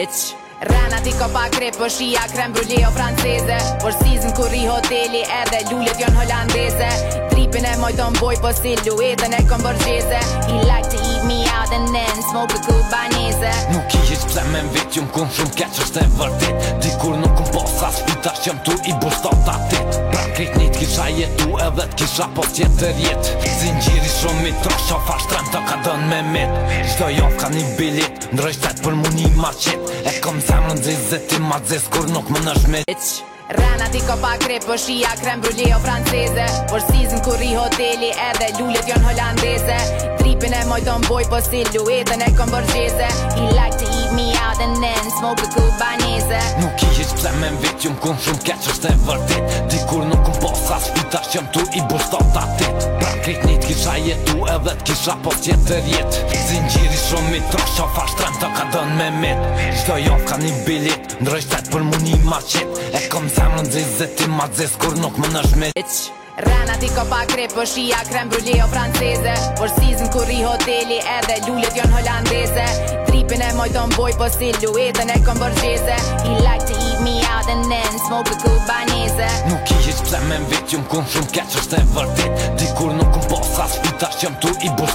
Rena ti ka pa krep për shia krem brulee o franceze Por season kur i hoteli edhe lullet jon holandeze Tripin e mojton boj po siluetën e kom borgjeze He like to eat me out and then smoke a kubanese Nuk i hiq pse me m'vit jum kun shumë keq është e vërtet Dikur nuk kum posa spitash qëm tu i bustot atit Pra krejtnit kisha jetu edhe t'kisha pos tjetër jet Zingjiri shumë i trosh qofa shtrem të ka dën me mit Çdo jof ka një bilet ndroj shtet për mu një maqet E kom zemrën zezë ti ma zez kur nuk më nësh me Rena ti ka pa krep për shia krem brulee o franceze Por season kur i hoteli edhe lullet jon holandeze Tripin e mojton boj po siluetën e kom borgjeze He like to eat me out and then smoke a kubanese Nuk i hiq pse me m'vit jum kun shumë keq është e vërtet Dikur nuk kum posa spitash qëm tu i bustot atit Pra krejtnit kisha jetu edhe t'kisha pos tjetër jet Zingjiri shumë i trosh qofa shtrem të ka dën me mit Çdo jof ka një bilet ndroj shtet për mu një maqet E kom zemrën zezë ti ma zez kur nuk më nësh me Rena ti ka pa krep për shia krem brulee o franceze Por season kur i hoteli edhe lullet jon holandeze Tripin e mojton boj po siluetën e kom borgjeze He like to eat me out and then smoke a kubanese Nuk i hiq pse me m'vit jum kun shumë keq është e vërtet Dikur nuk kum posa spitash qëm tu i bustot